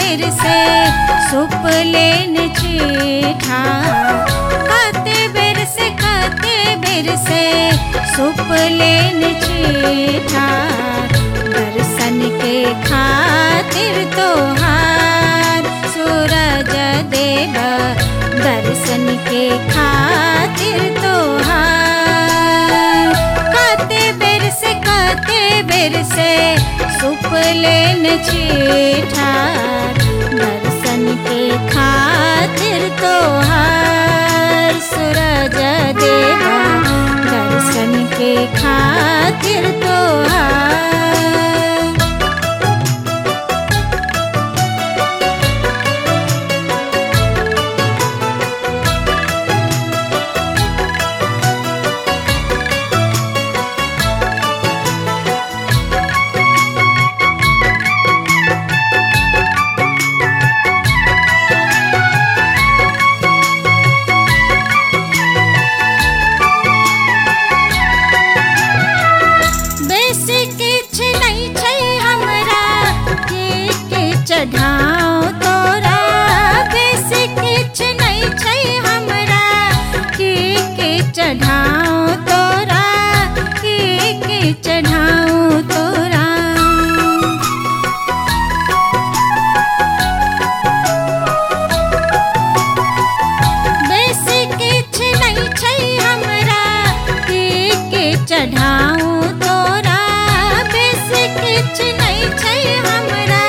बेर से सुप लेन छीठा। कते बेर से सुप लेन छीठा। दर्शन के खातिर तोहार सूरज देव, दर्शन के खातिर तोहार। कते बेर से सुप लेन छीठा। दर्शन के खातिर तोहार सूरज देव, दर्शन के खातिर तोहार। चढ़ाओ तोरा बेस किछ नहीं छै हमरा, के चढ़ाओ तोरा, के चढ़ाओ तोरा। बेस किछ नहीं छै हमरा, के चढ़ाओ तोरा। बेस किछ नहीं छै हमरा,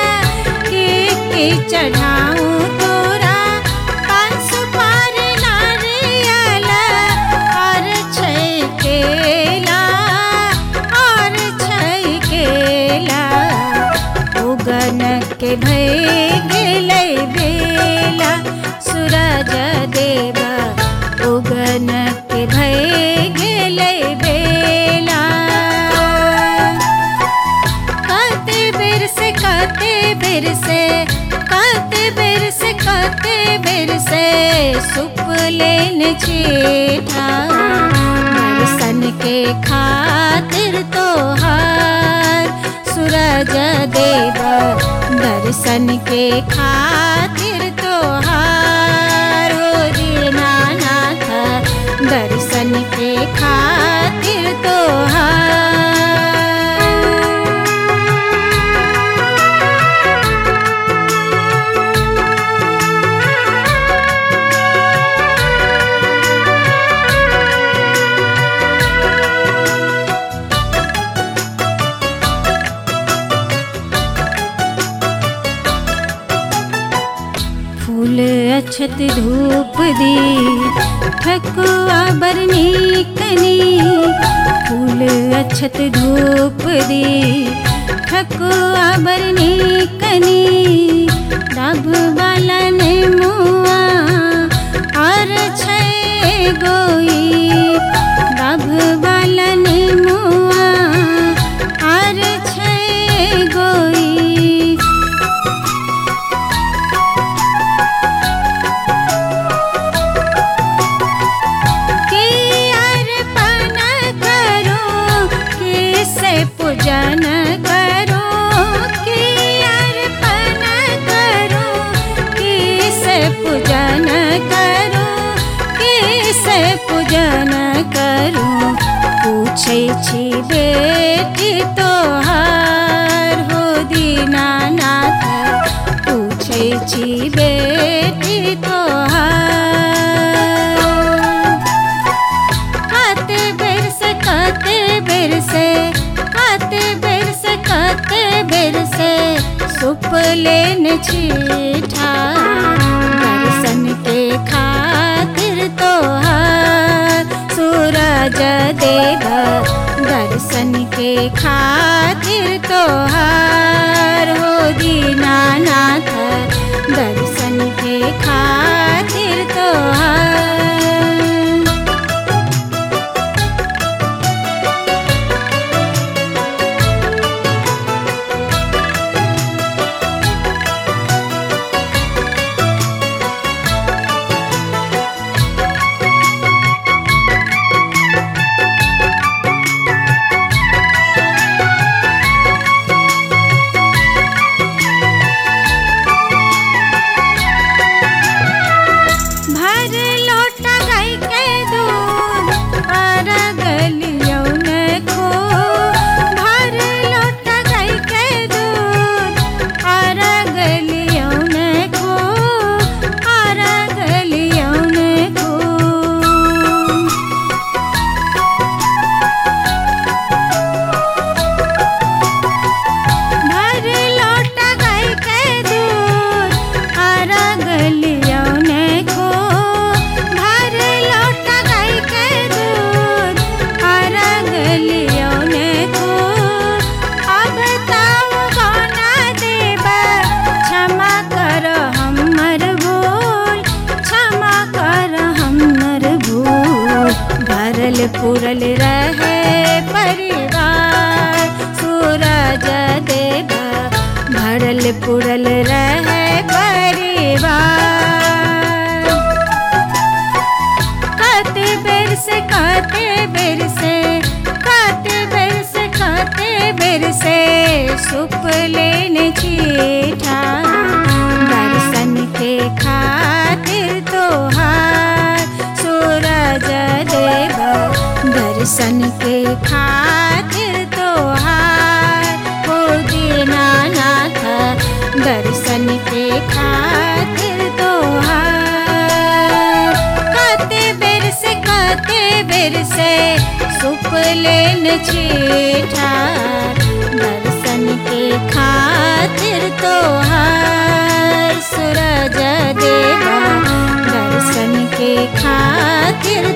चढ़ाऊं तोरा। पान सुपार नारियल और छै केला, और छै केला। उगन के भय गेलै बेला सूरज देव, उगन के भय गेलै बेला। कते बेर से सुप लेन छीठा। दर्शन के खातिर तोहार सूरज देव, दर्शन के खातिर तोहार। हो दीनानाथ, दर्शन के खातिर तोहार। फूल अक्षत धूप दी ठकुआ बरनी कनी। फूल अक्षत धूप दी ठकुआ बरनी कनी। डब वाला ने मुआ और छै गोई, डब वाला ने मुआ और छै गोई। पूजन करो कि अर्पण करो, किसे पूजन करो, किसे पूजन करो। पूछे छी बेटी तोहार हो दीनानाथ, पूछे छी बेटी तोहार। कते बेर से सुप लेन छीठा। दर्शन के खातिर तोहार सूरज देव, दर्शन के खातिर तोहार। हो दीनानाथ, दर्शन के खातिर तोहार। पुरल रहे परिवार, सूरज देव भरल पुरल रहे परिवार। काते बेर से काते बेर से काते बेर से काते बेर से सुपलेन छीठा, दर्शन के खातिर तोहार सूरज देव, दर्शन के खातिर तोहार हो दीनानाथ, दर्शन के खातिर तोहार। काते बेर से सुपलेन छीठा, दर्शन के खातिर तोहार सूरज देवा, दर्शन के खातिर